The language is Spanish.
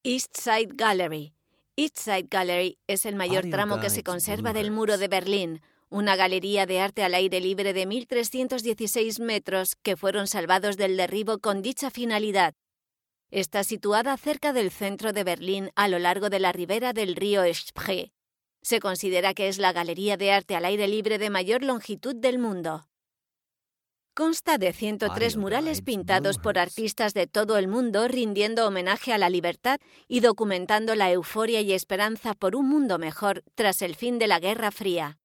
East Side Gallery. East Side Gallery es el mayor tramo que se conserva del muro de Berlín, una galería de arte al aire libre de 1.316 metros que fueron salvados del derribo con dicha finalidad. Está situada cerca del centro de Berlín a lo largo de la ribera del río Spree. Se considera que es la galería de arte al aire libre de mayor longitud del mundo. Consta de 103 murales pintados por artistas de todo el mundo rindiendo homenaje a la libertad y documentando la euforia y esperanza por un mundo mejor tras el fin de la Guerra Fría.